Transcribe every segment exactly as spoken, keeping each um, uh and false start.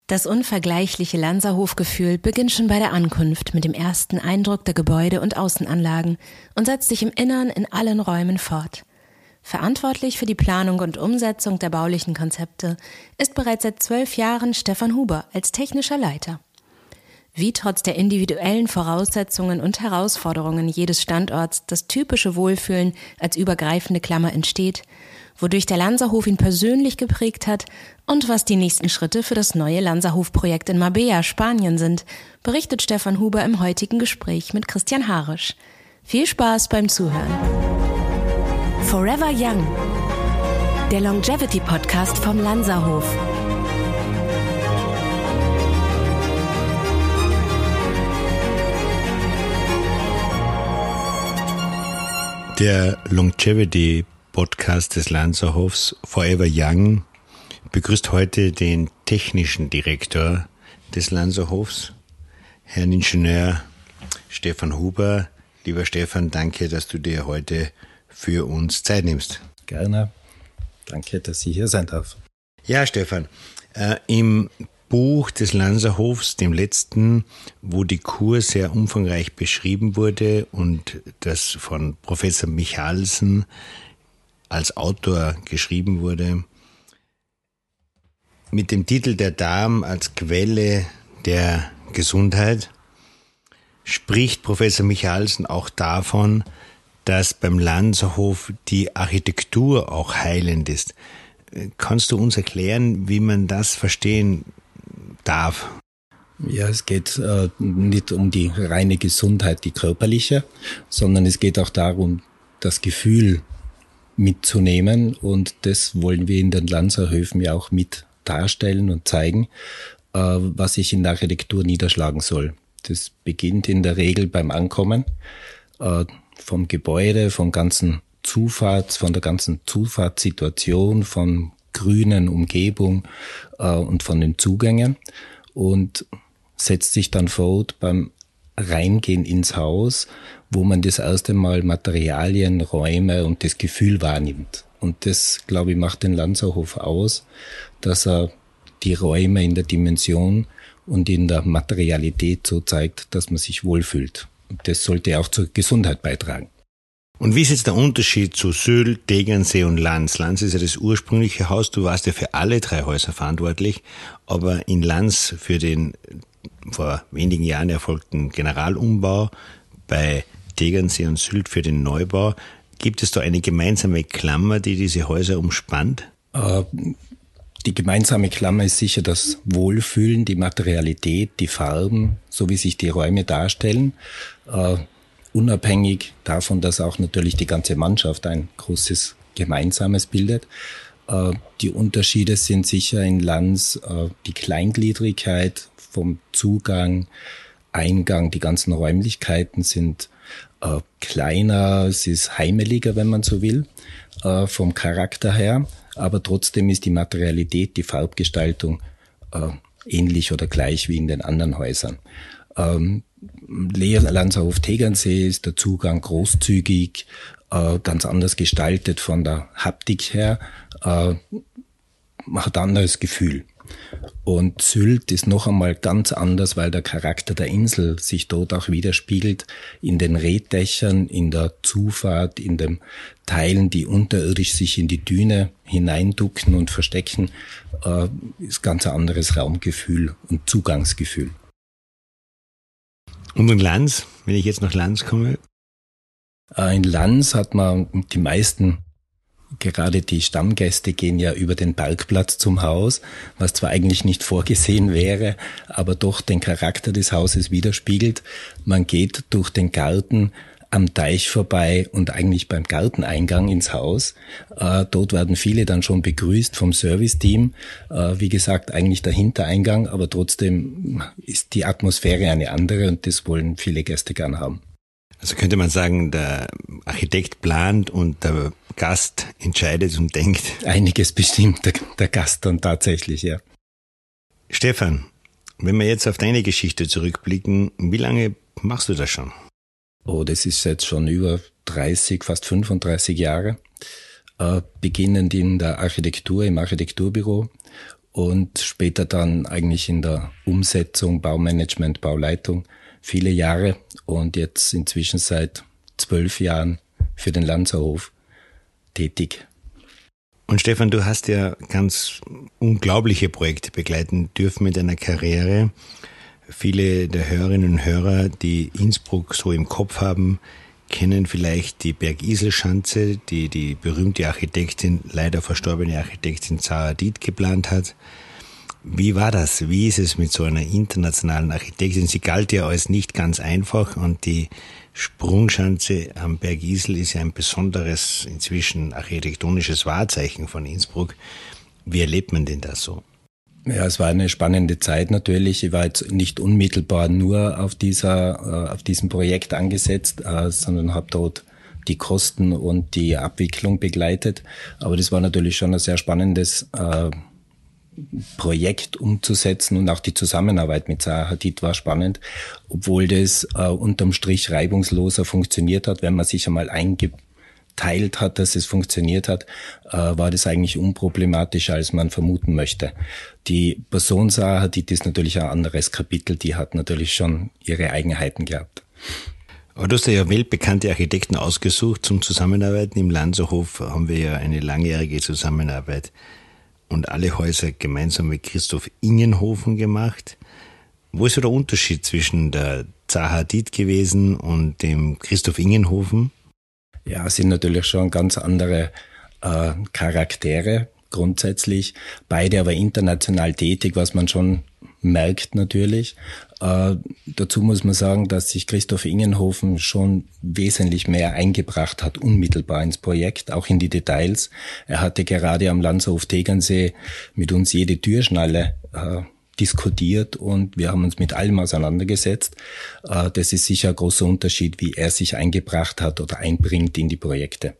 Das unvergleichliche Lanzerhofgefühl beginnt schon bei der Ankunft mit dem ersten Eindruck der Gebäude und Außenanlagen und setzt sich im Innern in allen Räumen fort. Verantwortlich für die Planung und Umsetzung der baulichen Konzepte ist bereits seit zwölf Jahren Stefan Huber als technischer Leiter. Wie trotz der individuellen Voraussetzungen und Herausforderungen jedes Standorts das typische Wohlfühlen als übergreifende Klammer entsteht, wodurch der Lanzerhof ihn persönlich geprägt hat und was die nächsten Schritte für das neue Lanzerhof-Projekt in Marbella, Spanien sind, berichtet Stefan Huber im heutigen Gespräch mit Christian Harisch. Viel Spaß beim Zuhören. Forever Young, der Longevity-Podcast vom Lanzerhof. Der Longevity-Podcast des Lanzerhofs Forever Young begrüßt heute den technischen Direktor des Lanzerhofs, Herrn Ingenieur Stefan Huber. Lieber Stefan, danke, dass du dir heute für uns Zeit nimmst. Gerne. Danke, dass ich hier sein darf. Ja, Stefan, äh, im Buch des Lanzerhofs, dem letzten, wo die Kur sehr umfangreich beschrieben wurde und das von Professor Michalsen als Autor geschrieben wurde, mit dem Titel Der Darm als Quelle der Gesundheit, spricht Professor Michalsen auch davon, dass beim Lanzerhof die Architektur auch heilend ist. Kannst du uns erklären, wie man das verstehen darf? Ja, es geht äh, nicht um die reine Gesundheit, die körperliche, sondern es geht auch darum, das Gefühl mitzunehmen, und das wollen wir in den Lanzerhöfen ja auch mit darstellen und zeigen, äh, was sich in der Architektur niederschlagen soll. Das beginnt in der Regel beim Ankommen, äh, vom Gebäude, vom ganzen Zufahrts, von der ganzen Zufahrtssituation, von grünen Umgebung äh, und von den Zugängen, und setzt sich dann fort beim Reingehen ins Haus, wo man das erste Mal Materialien, Räume und das Gefühl wahrnimmt. Und das, glaube ich, macht den Lanzerhof aus, dass er die Räume in der Dimension und in der Materialität so zeigt, dass man sich wohlfühlt. Und das sollte auch zur Gesundheit beitragen. Und wie ist jetzt der Unterschied zu Sylt, Tegernsee und Lanz? Lanz ist ja das ursprüngliche Haus, du warst ja für alle drei Häuser verantwortlich, aber in Lanz für den vor wenigen Jahren erfolgten Generalumbau, bei Tegernsee und Sylt für den Neubau. Gibt es da eine gemeinsame Klammer, die diese Häuser umspannt? Äh, die gemeinsame Klammer ist sicher das Wohlfühlen, die Materialität, die Farben, so wie sich die Räume darstellen. Äh, Unabhängig davon, dass auch natürlich die ganze Mannschaft ein großes Gemeinsames bildet. Äh, die Unterschiede sind sicher in Lanz äh, die Kleingliedrigkeit vom Zugang, Eingang, die ganzen Räumlichkeiten sind äh, kleiner, es ist heimeliger, wenn man so will, äh, vom Charakter her, aber trotzdem ist die Materialität, die Farbgestaltung äh, ähnlich oder gleich wie in den anderen Häusern. Ähm, Lanzerhof Tegernsee ist der Zugang großzügig, äh, ganz anders gestaltet von der Haptik her, äh, hat ein anderes Gefühl. Und Sylt ist noch einmal ganz anders, weil der Charakter der Insel sich dort auch widerspiegelt, in den Reetdächern, in der Zufahrt, in den Teilen, die unterirdisch sich in die Düne hineinducken und verstecken, äh, ist ganz ein anderes Raumgefühl und Zugangsgefühl. Und in Lanz, wenn ich jetzt nach Lanz komme? In Lanz hat man die meisten, gerade die Stammgäste gehen ja über den Parkplatz zum Haus, was zwar eigentlich nicht vorgesehen wäre, aber doch den Charakter des Hauses widerspiegelt. Man geht durch den Garten am Teich vorbei und eigentlich beim Garteneingang ins Haus. Äh, dort werden viele dann schon begrüßt vom Serviceteam. Äh, wie gesagt, eigentlich der Hintereingang, aber trotzdem ist die Atmosphäre eine andere und das wollen viele Gäste gern haben. Also könnte man sagen, der Architekt plant und der Gast entscheidet und denkt. Einiges bestimmt der, der Gast dann tatsächlich, ja. Stefan, wenn wir jetzt auf deine Geschichte zurückblicken, wie lange machst du das schon? Oh, das ist jetzt schon über dreißig, fast fünfunddreißig Jahre, äh, beginnend in der Architektur, im Architekturbüro und später dann eigentlich in der Umsetzung, Baumanagement, Bauleitung viele Jahre und jetzt inzwischen seit zwölf Jahren für den Lanzerhof tätig. Und Stefan, du hast ja ganz unglaubliche Projekte begleiten dürfen mit deiner Karriere. Viele der Hörerinnen und Hörer, die Innsbruck so im Kopf haben, kennen vielleicht die Bergiselschanze, die die berühmte Architektin, leider verstorbene Architektin Zaha Hadid geplant hat. Wie war das? Wie ist es mit so einer internationalen Architektin? Sie galt ja als nicht ganz einfach und die Sprungschanze am Bergisel ist ja ein besonderes, inzwischen architektonisches Wahrzeichen von Innsbruck. Wie erlebt man denn das so? Ja, es war eine spannende Zeit natürlich. Ich war jetzt nicht unmittelbar nur auf dieser, auf diesem Projekt angesetzt, sondern habe dort die Kosten und die Abwicklung begleitet. Aber das war natürlich schon ein sehr spannendes Projekt umzusetzen und auch die Zusammenarbeit mit Zaha Hadid war spannend, obwohl das äh, unterm Strich reibungsloser funktioniert hat. Wenn man sich einmal eingeteilt hat, dass es funktioniert hat, äh, war das eigentlich unproblematischer, als man vermuten möchte. Die Person Zaha Hadid ist natürlich ein anderes Kapitel, die hat natürlich schon ihre Eigenheiten gehabt. Aber du hast ja weltbekannte Architekten ausgesucht zum Zusammenarbeiten. Im Lanzerhof haben wir ja eine langjährige Zusammenarbeit und alle Häuser gemeinsam mit Christoph Ingenhofen gemacht. Wo ist so der Unterschied zwischen der Zaha Hadid gewesen und dem Christoph Ingenhofen? Ja, es sind natürlich schon ganz andere äh, Charaktere grundsätzlich. Beide aber international tätig, was man schon merkt natürlich. Äh, dazu muss man sagen, dass sich Christoph Ingenhofen schon wesentlich mehr eingebracht hat, unmittelbar ins Projekt, auch in die Details. Er hatte gerade am Lanzerhof Tegernsee mit uns jede Türschnalle äh, diskutiert und wir haben uns mit allem auseinandergesetzt. Äh, das ist sicher ein großer Unterschied, wie er sich eingebracht hat oder einbringt in die Projekte.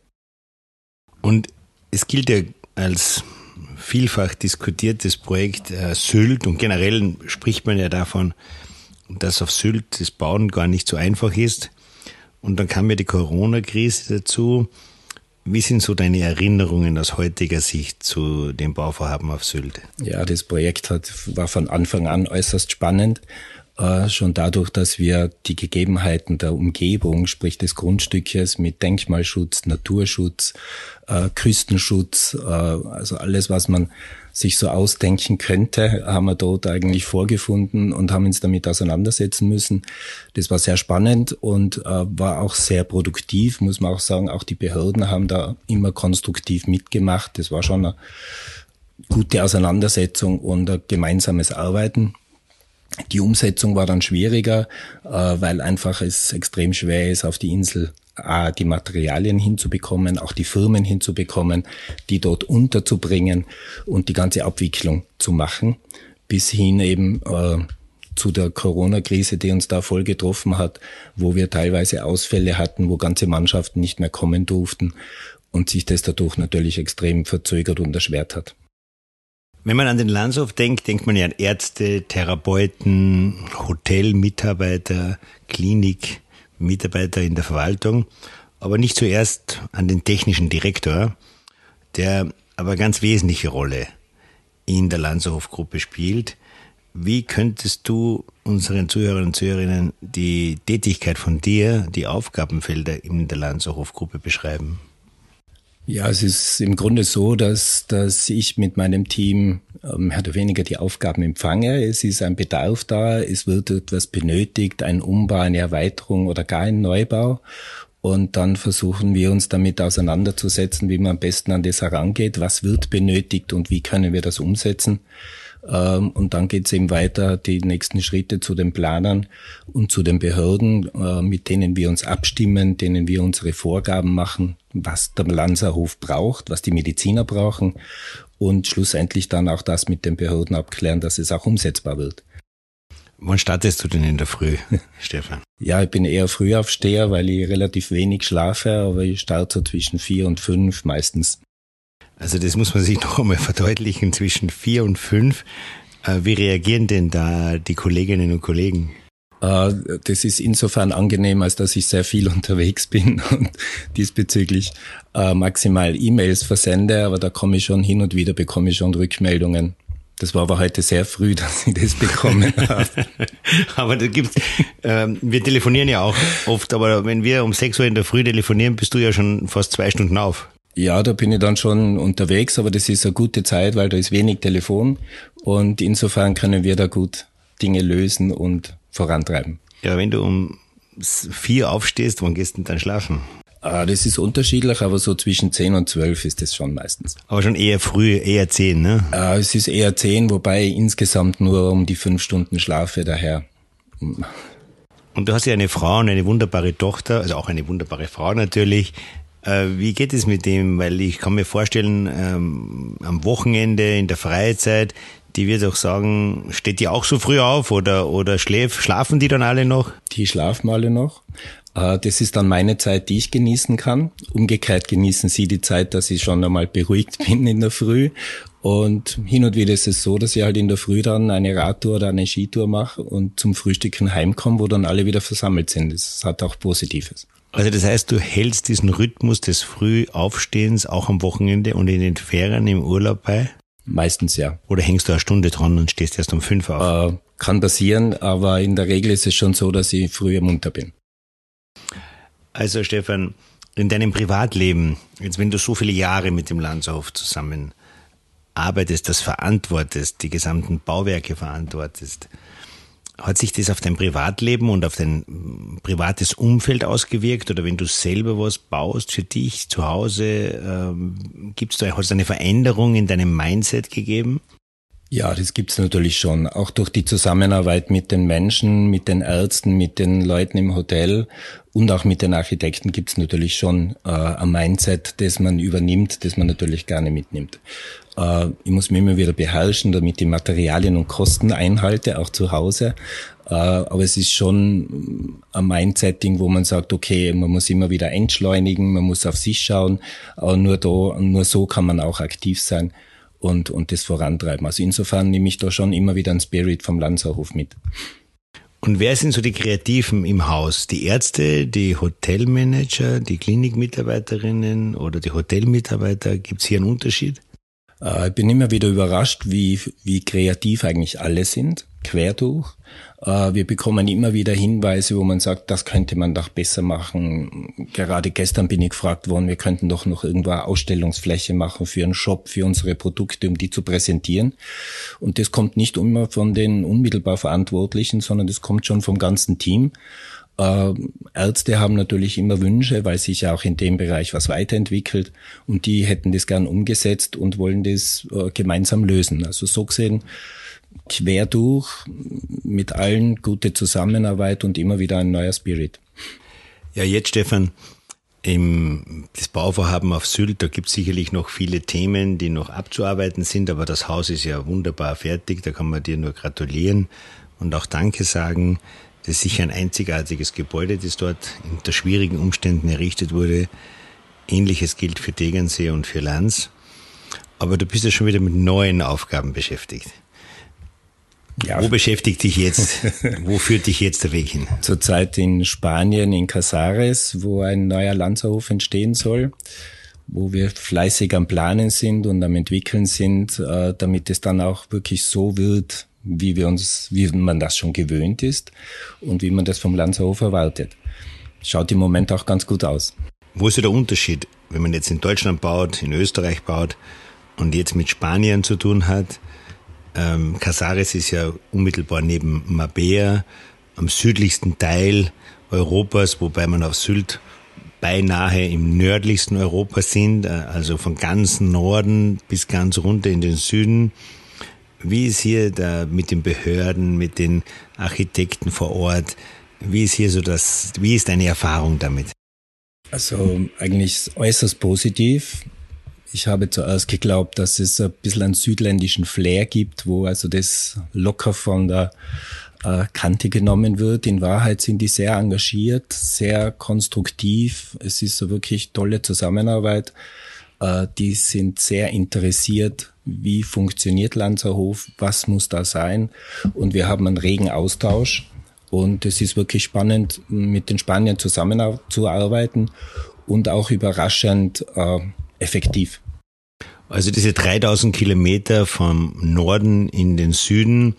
Und es gilt ja als vielfach diskutiertes Projekt äh, Sylt und generell spricht man ja davon, dass auf Sylt das Bauen gar nicht so einfach ist. Und dann kam ja die Corona-Krise dazu. Wie sind so deine Erinnerungen aus heutiger Sicht zu dem Bauvorhaben auf Sylt? Ja, das Projekt hat, war von Anfang an äußerst spannend. Äh, schon dadurch, dass wir die Gegebenheiten der Umgebung, sprich des Grundstückes mit Denkmalschutz, Naturschutz, äh, Küstenschutz, äh, also alles, was man sich so ausdenken könnte, haben wir dort eigentlich vorgefunden und haben uns damit auseinandersetzen müssen. Das war sehr spannend und äh, war auch sehr produktiv, muss man auch sagen. Auch die Behörden haben da immer konstruktiv mitgemacht. Das war schon eine gute Auseinandersetzung und ein gemeinsames Arbeiten. Die Umsetzung war dann schwieriger, äh, weil einfach es extrem schwer ist, auf die Insel A, die Materialien hinzubekommen, auch die Firmen hinzubekommen, die dort unterzubringen und die ganze Abwicklung zu machen, bis hin eben äh, zu der Corona-Krise, die uns da voll getroffen hat, wo wir teilweise Ausfälle hatten, wo ganze Mannschaften nicht mehr kommen durften und sich das dadurch natürlich extrem verzögert und erschwert hat. Wenn man an den Lanzerhof denkt, denkt man ja an Ärzte, Therapeuten, Hotelmitarbeiter, Klinikmitarbeiter in der Verwaltung, aber nicht zuerst an den technischen Direktor, der aber eine ganz wesentliche Rolle in der Lanzerhof-Gruppe spielt. Wie könntest du unseren Zuhörern und Zuhörerinnen die Tätigkeit von dir, die Aufgabenfelder in der Lanzerhof-Gruppe beschreiben? Ja, es ist im Grunde so, dass, dass ich mit meinem Team ähm, mehr oder weniger die Aufgaben empfange. Es ist ein Bedarf da, es wird etwas benötigt, ein Umbau, eine Erweiterung oder gar ein Neubau. Und dann versuchen wir uns damit auseinanderzusetzen, wie man am besten an das herangeht, was wird benötigt und wie können wir das umsetzen. Und dann geht es eben weiter, die nächsten Schritte zu den Planern und zu den Behörden, mit denen wir uns abstimmen, denen wir unsere Vorgaben machen, was der Lanzerhof braucht, was die Mediziner brauchen und schlussendlich dann auch das mit den Behörden abklären, dass es auch umsetzbar wird. Wann startest du denn in der Früh, Stefan? Ja, ich bin eher Frühaufsteher, weil ich relativ wenig schlafe, aber ich starte so zwischen vier und fünf meistens. Also das muss man sich noch einmal verdeutlichen, zwischen vier und fünf. Wie reagieren denn da die Kolleginnen und Kollegen? Das ist insofern angenehm, als dass ich sehr viel unterwegs bin und diesbezüglich maximal E-Mails versende, aber da komme ich schon hin und wieder, bekomme ich schon Rückmeldungen, Das war aber heute sehr früh, dass ich das bekommen habe. Aber da gibt's, ähm, wir telefonieren ja auch oft, aber wenn wir um sechs Uhr in der Früh telefonieren, bist du ja schon fast zwei Stunden auf. Ja, da bin ich dann schon unterwegs, aber das ist eine gute Zeit, weil da ist wenig Telefon und insofern können wir da gut Dinge lösen und vorantreiben. Ja, wenn du um vier aufstehst, wann gehst du denn dann schlafen? Ah, das ist unterschiedlich, aber so zwischen zehn und zwölf ist das schon meistens. Aber schon eher früh, eher zehn, ne? Ah, es ist eher zehn, wobei ich insgesamt nur um die fünf Stunden schlafe, daher. Und du hast ja eine Frau und eine wunderbare Tochter, also auch eine wunderbare Frau natürlich. Äh, wie geht es mit dem? Weil ich kann mir vorstellen, ähm, am Wochenende, in der Freizeit, die wird auch sagen, steht die auch so früh auf oder, oder schläf, schlafen die dann alle noch? Die schlafen alle noch. Das ist dann meine Zeit, die ich genießen kann. Umgekehrt genießen sie die Zeit, dass ich schon einmal beruhigt bin in der Früh. Und hin und wieder ist es so, dass ich halt in der Früh dann eine Radtour oder eine Skitour mache und zum Frühstücken heimkomme, wo dann alle wieder versammelt sind. Das hat auch Positives. Also das heißt, du hältst diesen Rhythmus des Frühaufstehens auch am Wochenende und in den Ferien im Urlaub bei? Meistens ja. Oder hängst du eine Stunde dran und stehst erst um fünf auf? Äh, kann passieren, aber in der Regel ist es schon so, dass ich früher munter bin. Also Stefan, in deinem Privatleben, jetzt wenn du so viele Jahre mit dem Lanzerhof zusammen arbeitest, das verantwortest, die gesamten Bauwerke verantwortest, hat sich das auf dein Privatleben und auf dein privates Umfeld ausgewirkt? Oder wenn du selber was baust für dich zu Hause, ähm, gibt's da, hat es eine Veränderung in deinem Mindset gegeben? Ja, das gibt's natürlich schon. Auch durch die Zusammenarbeit mit den Menschen, mit den Ärzten, mit den Leuten im Hotel und auch mit den Architekten gibt's natürlich schon äh, ein Mindset, das man übernimmt, das man natürlich gerne mitnimmt. Äh, ich muss mich immer wieder beherrschen, damit ich Materialien und Kosten einhalte, auch zu Hause. Äh, aber es ist schon ein Mindsetting, wo man sagt, okay, man muss immer wieder entschleunigen, man muss auf sich schauen. Aber nur da, nur so kann man auch aktiv sein und und das vorantreiben. Also insofern nehme ich da schon immer wieder einen Spirit vom Lanzerhof mit. Und wer sind so die Kreativen im Haus? Die Ärzte, die Hotelmanager, die Klinikmitarbeiterinnen oder die Hotelmitarbeiter? Gibt es hier einen Unterschied? Äh, ich bin immer wieder überrascht, wie wie kreativ eigentlich alle sind, quer durch. Äh, wir bekommen immer wieder Hinweise, wo man sagt, das könnte man doch besser machen. Gerade gestern bin ich gefragt worden, wir könnten doch noch irgendwo eine Ausstellungsfläche machen für einen Shop, für unsere Produkte, um die zu präsentieren. Und das kommt nicht immer von den unmittelbar Verantwortlichen, sondern das kommt schon vom ganzen Team. Äh, Ärzte haben natürlich immer Wünsche, weil sich ja auch in dem Bereich was weiterentwickelt und die hätten das gern umgesetzt und wollen das äh, gemeinsam lösen. Also so gesehen quer durch, mit allen gute Zusammenarbeit und immer wieder ein neuer Spirit. Ja, jetzt Stefan, im, das Bauvorhaben auf Sylt, da gibt es sicherlich noch viele Themen, die noch abzuarbeiten sind, aber das Haus ist ja wunderbar fertig, da kann man dir nur gratulieren und auch Danke sagen. Das ist sicher ein einzigartiges Gebäude, das dort unter schwierigen Umständen errichtet wurde. Ähnliches gilt für Tegernsee und für Lanz. Aber du bist ja schon wieder mit neuen Aufgaben beschäftigt. Ja. Wo beschäftigt dich jetzt, wo führt dich jetzt der Weg hin? Zurzeit in Spanien, in Casares, wo ein neuer Lanzerhof entstehen soll, wo wir fleißig am Planen sind und am Entwickeln sind, damit es dann auch wirklich so wird, wie wir uns, wie man das schon gewöhnt ist und wie man das vom Lanzerhof erwartet. Schaut im Moment auch ganz gut aus. Wo ist der Unterschied, wenn man jetzt in Deutschland baut, in Österreich baut und jetzt mit Spanien zu tun hat? Ähm, Casares ist ja unmittelbar neben Marbella, am südlichsten Teil Europas, wobei man auf Sylt beinahe im nördlichsten Europa sind, also von ganz Norden bis ganz runter in den Süden. Wie ist hier da mit den Behörden, mit den Architekten vor Ort? Wie ist hier so das, wie ist deine Erfahrung damit? Also eigentlich äußerst positiv. Ich habe zuerst geglaubt, dass es ein bisschen einen südländischen Flair gibt, wo also das locker von der äh, Kante genommen wird. In Wahrheit sind die sehr engagiert, sehr konstruktiv. Es ist so wirklich tolle Zusammenarbeit. Äh, die sind sehr interessiert, wie funktioniert Lanzerhof, was muss da sein. Und wir haben einen regen Austausch. Und es ist wirklich spannend, mit den Spaniern zusammenzuarbeiten und auch überraschend äh, effektiv. Also diese dreitausend Kilometer vom Norden in den Süden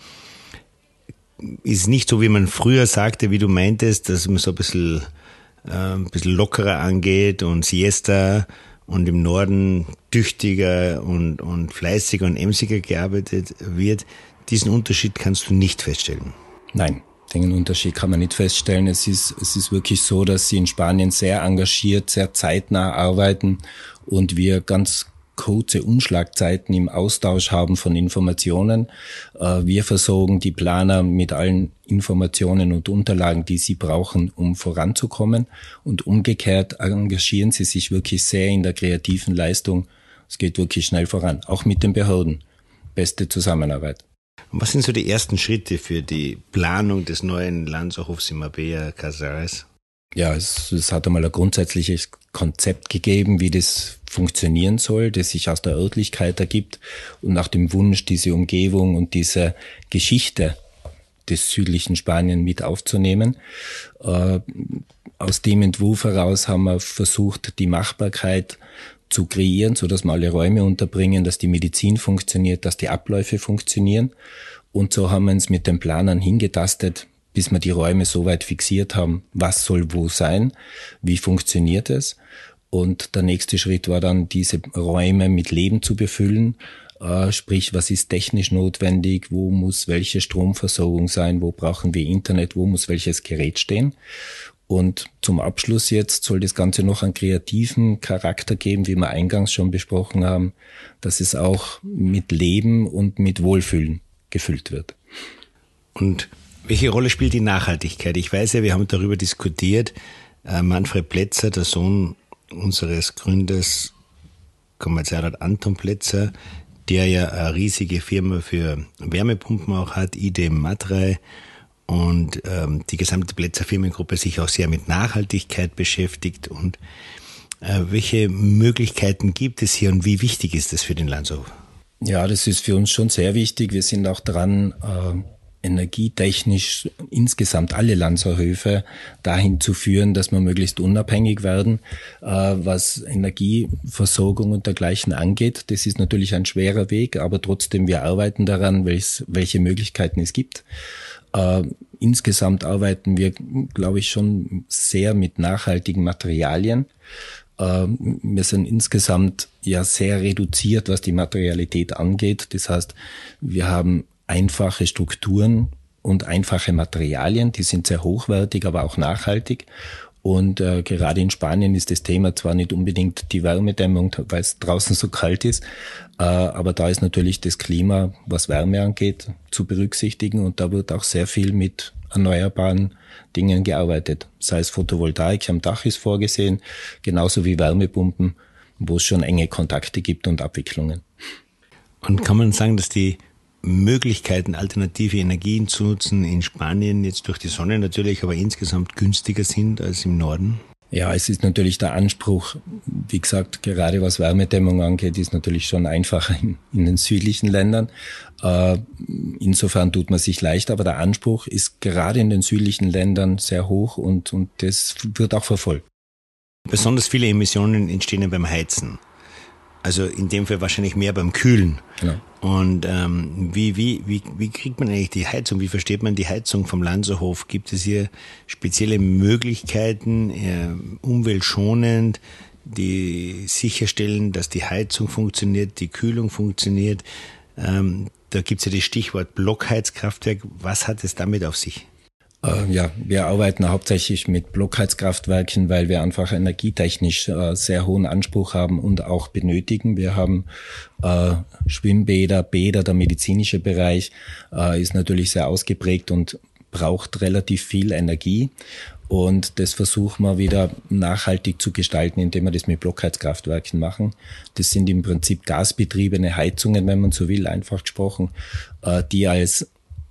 ist nicht so, wie man früher sagte, wie du meintest, dass man so ein bisschen, äh, ein bisschen lockerer angeht und Siesta und im Norden tüchtiger und, und fleißiger und emsiger gearbeitet wird. Diesen Unterschied kannst du nicht feststellen. Nein, den Unterschied kann man nicht feststellen. Es ist, es ist wirklich so, dass sie in Spanien sehr engagiert, sehr zeitnah arbeiten und wir ganz kurze Umschlagzeiten im Austausch haben von Informationen. Wir versorgen die Planer mit allen Informationen und Unterlagen, die sie brauchen, um voranzukommen. Und umgekehrt engagieren sie sich wirklich sehr in der kreativen Leistung. Es geht wirklich schnell voran, auch mit den Behörden. Beste Zusammenarbeit. Und was sind so die ersten Schritte für die Planung des neuen Lanzerhofs in Marbella Casares? Ja, es, es hat einmal ein grundsätzliches Konzept gegeben, wie das funktionieren soll, das sich aus der Örtlichkeit ergibt und nach dem Wunsch, diese Umgebung und diese Geschichte des südlichen Spanien mit aufzunehmen. Äh, aus dem Entwurf heraus haben wir versucht, die Machbarkeit zu kreieren, so dass wir alle Räume unterbringen, dass die Medizin funktioniert, dass die Abläufe funktionieren. Und so haben wir uns mit den Planern hingetastet, bis wir die Räume so weit fixiert haben, was soll wo sein, wie funktioniert es. Und der nächste Schritt war dann, diese Räume mit Leben zu befüllen, äh, sprich, was ist technisch notwendig, wo muss welche Stromversorgung sein, wo brauchen wir Internet, wo muss welches Gerät stehen. Und zum Abschluss jetzt soll das Ganze noch einen kreativen Charakter geben, wie wir eingangs schon besprochen haben, dass es auch mit Leben und mit Wohlfühlen gefüllt wird. Und welche Rolle spielt die Nachhaltigkeit? Ich weiß ja, wir haben darüber diskutiert. Manfred Plätzer, der Sohn unseres Gründers, Kommerzialrat Anton Plätzer, der ja eine riesige Firma für Wärmepumpen auch hat, I D M Matrei, und ähm, die gesamte Plätzer Firmengruppe sich auch sehr mit Nachhaltigkeit beschäftigt. Und äh, welche Möglichkeiten gibt es hier und wie wichtig ist das für den Lanzerhof? Ja, das ist für uns schon sehr wichtig. Wir sind auch dran, äh, energietechnisch insgesamt alle Lanzerhöfe dahin zu führen, dass wir möglichst unabhängig werden, äh, was Energieversorgung und dergleichen angeht. Das ist natürlich ein schwerer Weg, aber trotzdem, wir arbeiten daran, welches, welche Möglichkeiten es gibt. Äh, insgesamt arbeiten wir, glaube ich, schon sehr mit nachhaltigen Materialien. Äh, wir sind insgesamt ja sehr reduziert, was die Materialität angeht. Das heißt, wir haben einfache Strukturen und einfache Materialien, die sind sehr hochwertig, aber auch nachhaltig. Und äh, gerade in Spanien ist das Thema zwar nicht unbedingt die Wärmedämmung, weil es draußen so kalt ist, äh, aber da ist natürlich das Klima, was Wärme angeht, zu berücksichtigen. Und da wird auch sehr viel mit erneuerbaren Dingen gearbeitet. Sei es Photovoltaik am Dach ist vorgesehen, genauso wie Wärmepumpen, wo es schon enge Kontakte gibt und Abwicklungen. Und kann man sagen, dass die Möglichkeiten, alternative Energien zu nutzen in Spanien, jetzt durch die Sonne natürlich, aber insgesamt günstiger sind als im Norden? Ja, es ist natürlich der Anspruch, wie gesagt, gerade was Wärmedämmung angeht, ist natürlich schon einfacher in, in den südlichen Ländern. Äh, insofern tut man sich leicht, aber der Anspruch ist gerade in den südlichen Ländern sehr hoch und, und das wird auch verfolgt. Besonders viele Emissionen entstehen ja beim Heizen. Also in dem Fall wahrscheinlich mehr beim Kühlen. Genau. Und ähm, wie, wie, wie, wie kriegt man eigentlich die Heizung? Wie versteht man die Heizung vom Lanzerhof? Gibt es hier spezielle Möglichkeiten, äh, umweltschonend, die sicherstellen, dass die Heizung funktioniert, die Kühlung funktioniert? Ähm, da gibt es ja das Stichwort Blockheizkraftwerk. Was hat es damit auf sich? Äh, ja, wir arbeiten hauptsächlich mit Blockheizkraftwerken, weil wir einfach energietechnisch äh, sehr hohen Anspruch haben und auch benötigen. Wir haben äh, Schwimmbäder, Bäder, der medizinische Bereich äh, ist natürlich sehr ausgeprägt und braucht relativ viel Energie. Und das versuchen wir wieder nachhaltig zu gestalten, indem wir das mit Blockheizkraftwerken machen. Das sind im Prinzip gasbetriebene Heizungen, wenn man so will, einfach gesprochen, äh, die als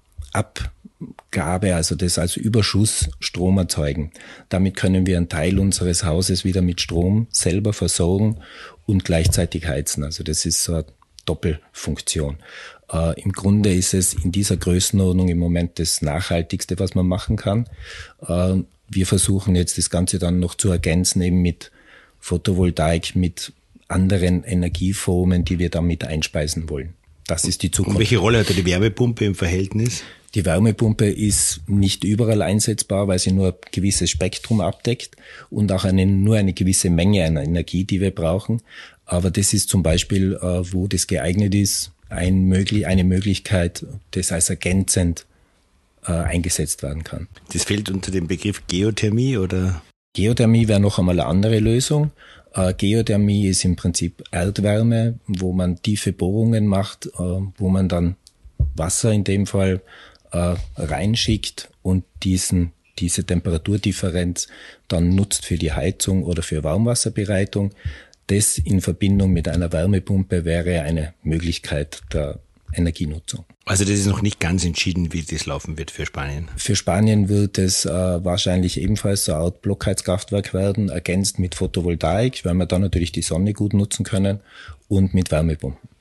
Abgabe, also das als Überschuss Strom erzeugen. Damit können wir einen Teil unseres Hauses wieder mit Strom selber versorgen und gleichzeitig heizen. Also das ist so eine Doppelfunktion. Äh, im Grunde ist es in dieser Größenordnung im Moment das Nachhaltigste, was man machen kann. Äh, wir versuchen jetzt das Ganze dann noch zu ergänzen eben mit Photovoltaik, mit anderen Energieformen, die wir damit einspeisen wollen. Das ist die Zukunft. Und welche Rolle hat die Wärmepumpe im Verhältnis? Die Wärmepumpe ist nicht überall einsetzbar, weil sie nur ein gewisses Spektrum abdeckt und auch eine, nur eine gewisse Menge an Energie, die wir brauchen. Aber das ist zum Beispiel, äh, wo das geeignet ist, ein möglich, eine Möglichkeit, das als ergänzend äh, eingesetzt werden kann. Das fällt unter den Begriff Geothermie, oder? Geothermie wäre noch einmal eine andere Lösung. Äh, Geothermie ist im Prinzip Erdwärme, wo man tiefe Bohrungen macht, äh, wo man dann Wasser in dem Fall äh, reinschickt und diesen, diese Temperaturdifferenz dann nutzt für die Heizung oder für Warmwasserbereitung. Das in Verbindung mit einer Wärmepumpe wäre eine Möglichkeit der Energienutzung. Also das ist noch nicht ganz entschieden, wie das laufen wird für Spanien. Für Spanien wird es äh, wahrscheinlich ebenfalls so eine Art Blockheizkraftwerk werden, ergänzt mit Photovoltaik, weil wir dann natürlich die Sonne gut nutzen können, und mit Wärmepumpen.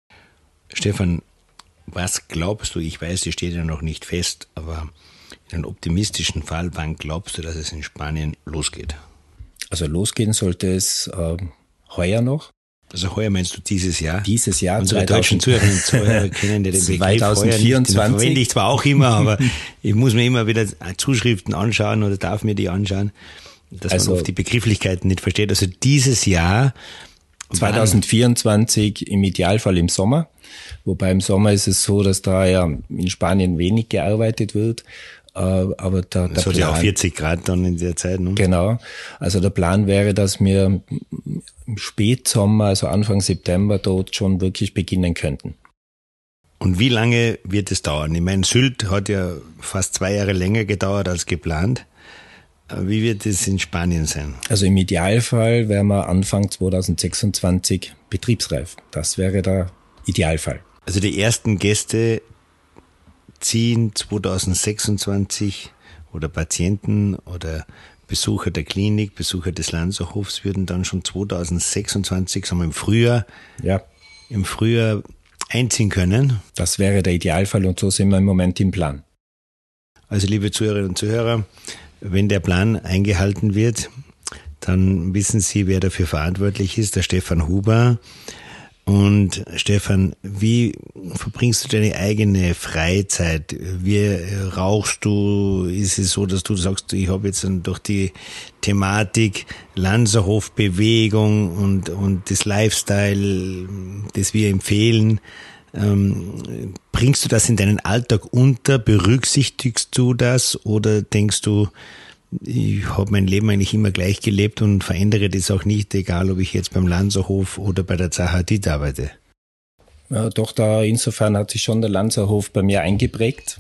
Stefan, was glaubst du, ich weiß, das steht ja noch nicht fest, aber in einem optimistischen Fall, wann glaubst du, dass es in Spanien losgeht? Also losgehen sollte es äh, heuer noch. Also heuer meinst du dieses Jahr? Dieses Jahr. Unsere deutschen Zuhörerinnen und Zuhörer kennen ja den Begriff zwanzig vierundzwanzig. heuer nicht. Den verwende ich zwar auch immer, aber ich muss mir immer wieder Zuschriften anschauen oder darf mir die anschauen, dass also, man oft die Begrifflichkeiten nicht versteht. Also dieses Jahr. zwanzig vierundzwanzig im Idealfall im Sommer. Wobei im Sommer ist es so, dass da ja in Spanien wenig gearbeitet wird. Aber der, der es hat ja auch vierzig Grad dann in der Zeit. Ne? Genau. Also der Plan wäre, dass wir im Spätsommer, also Anfang September, dort schon wirklich beginnen könnten. Und wie lange wird es dauern? Ich meine, Sylt hat ja fast zwei Jahre länger gedauert als geplant. Wie wird es in Spanien sein? Also im Idealfall wären wir Anfang zwanzig sechsundzwanzig betriebsreif. Das wäre der Idealfall. Also die ersten Gäste ziehen zwanzig sechsundzwanzig oder Patienten oder Besucher der Klinik, Besucher des Lanzerhofs würden dann schon zwanzig sechsundzwanzig, sagen wir im Frühjahr, ja. im Frühjahr einziehen können. Das wäre der Idealfall und so sind wir im Moment im Plan. Also liebe Zuhörerinnen und Zuhörer, wenn der Plan eingehalten wird, dann wissen Sie, wer dafür verantwortlich ist, der Stefan Huber. Und Stefan, wie verbringst du deine eigene Freizeit? Wie rauchst du? Ist es so, dass du sagst, ich habe jetzt durch die Thematik Lanzerhof-Bewegung und, und das Lifestyle, das wir empfehlen, ähm, bringst du das in deinen Alltag unter? Berücksichtigst du das oder denkst du, ich habe mein Leben eigentlich immer gleich gelebt und verändere das auch nicht, egal ob ich jetzt beim Lanzerhof oder bei der Zaha Hadid arbeite? Ja, doch, da insofern hat sich schon der Lanzerhof bei mir eingeprägt.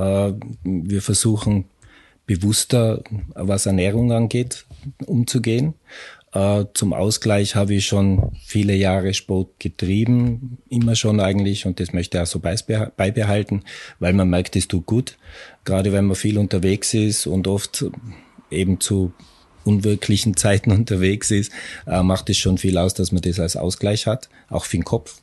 Wir versuchen bewusster, was Ernährung angeht, umzugehen. Zum Ausgleich habe ich schon viele Jahre Sport getrieben, immer schon eigentlich, und das möchte ich auch so beibehalten, weil man merkt, es tut gut. Gerade wenn man viel unterwegs ist und oft eben zu unwirklichen Zeiten unterwegs ist, macht es schon viel aus, dass man das als Ausgleich hat, auch für den Kopf.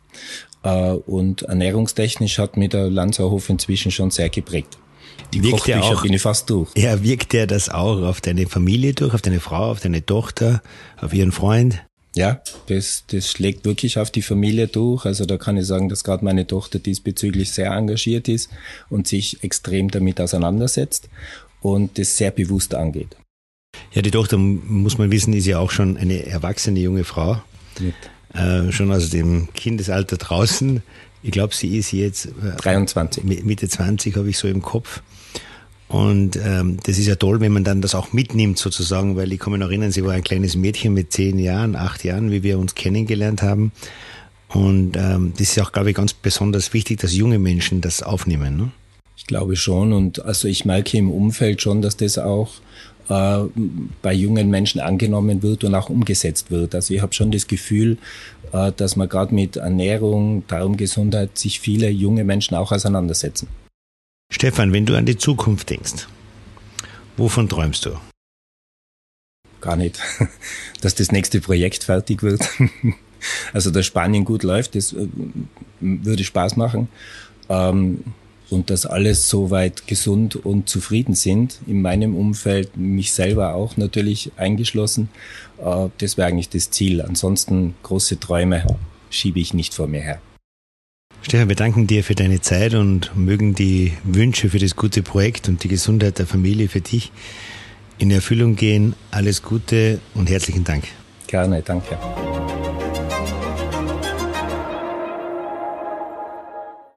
Und ernährungstechnisch hat mir der Lanzerhof inzwischen schon sehr geprägt. Die wirkt Kochbücher auch, bin ich fast durch. Ja, wirkt der das auch auf deine Familie durch, auf deine Frau, auf deine Tochter, auf ihren Freund? Ja, das, das schlägt wirklich auf die Familie durch. Also da kann ich sagen, dass gerade meine Tochter diesbezüglich sehr engagiert ist und sich extrem damit auseinandersetzt und das sehr bewusst angeht. Ja, die Tochter, muss man wissen, ist ja auch schon eine erwachsene junge Frau. Äh, schon aus dem Kindesalter draußen. Ich glaube, sie ist jetzt äh, dreiundzwanzig. Mitte zwanzig habe ich so im Kopf. Und ähm, das ist ja toll, wenn man dann das auch mitnimmt sozusagen, weil ich kann mich noch erinnern, sie war ein kleines Mädchen mit zehn Jahren, acht Jahren, wie wir uns kennengelernt haben. Und ähm, das ist auch, glaube ich, ganz besonders wichtig, dass junge Menschen das aufnehmen. Ne? Ich glaube schon, und also ich merke im Umfeld schon, dass das auch äh, bei jungen Menschen angenommen wird und auch umgesetzt wird. Also ich habe schon das Gefühl, äh, dass man gerade mit Ernährung, Darmgesundheit sich viele junge Menschen auch auseinandersetzen. Stefan, wenn du an die Zukunft denkst, wovon träumst du? Gar nicht, dass das nächste Projekt fertig wird. Also, dass Spanien gut läuft, das würde Spaß machen. Ähm, und dass alles soweit gesund und zufrieden sind. In meinem Umfeld, mich selber auch natürlich eingeschlossen. Das wäre eigentlich das Ziel. Ansonsten große Träume schiebe ich nicht vor mir her. Stefan, wir danken dir für deine Zeit und mögen die Wünsche für das gute Projekt und die Gesundheit der Familie für dich in Erfüllung gehen. Alles Gute und herzlichen Dank. Gerne, danke.